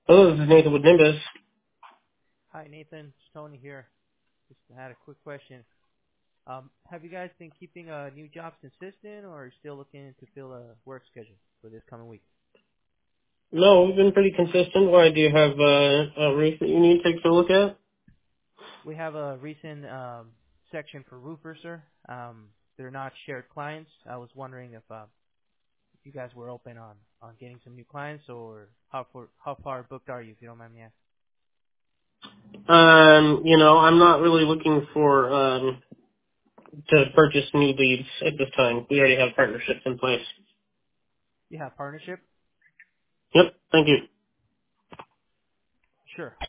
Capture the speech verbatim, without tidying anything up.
Hello, this is Nathan with Nimbus. Hi, Nathan. It's Tony here. Just had a quick question. Um, have you guys been keeping uh, new jobs consistent, or are you still looking to fill a work schedule for this coming week? No, we've been pretty consistent. Why do you have uh, a roof that you need to take a look at? We have a recent um, section for roofers, sir. Um, they're not shared clients. I was wondering if, uh, if you guys were open on, on getting some new clients, or how far, how far booked are you, if you don't mind me asking? Um, you know, I'm not really looking for um, to purchase new leads at this time. We already have partnerships in place. You have partnership? Yep, thank you. Sure.